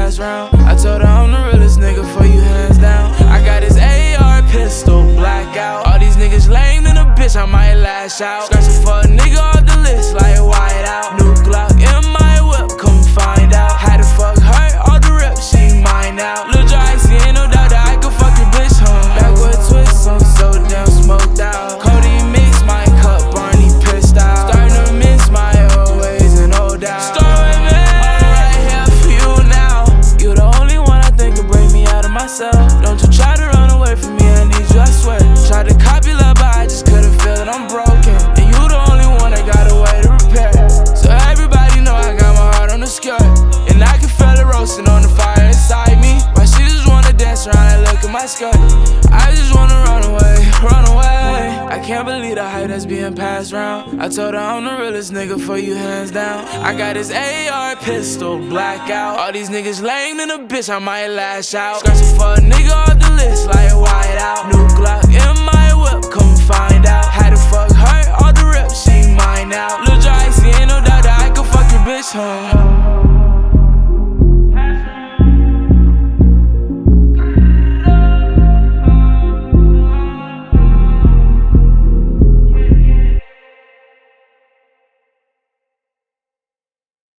passed round. I told her I'm the realest nigga for you, hands down. I got this AR pistol, blackout. All these niggas lame in a bitch, I might lash out. Scratching for a nigga off the list like white out. New Glock in my whip, come find out. Had to fuck her, all the rip, she mine now. Lil' Dry icy, ain't no doubt that I could fuck your bitch home. Backward twist, I'm so damn smoked out. Cody mix my cup, Barney pissed out. Starting to miss my old ways and old out. Start with me, I'm right here for you now. You the only one I think can bring me out of myself. Don't you try to run away from me, I need you, I swear. Tried to copy love, but I just couldn't feel that I'm broken. And you the only one that got a way to repair. So everybody know I got my heart on the skirt. And I can feel it roasting on the fire inside me. Why she just wanna dance around and look at my skirt? I just wanna run away, run away. I can't believe the hype that's being passed round. I told her I'm the realest nigga for you, hands down. I got this AR pistol, blackout. All these niggas lame in a bitch, I might lash out. Scratching for a nigga off the list like white out. New Glock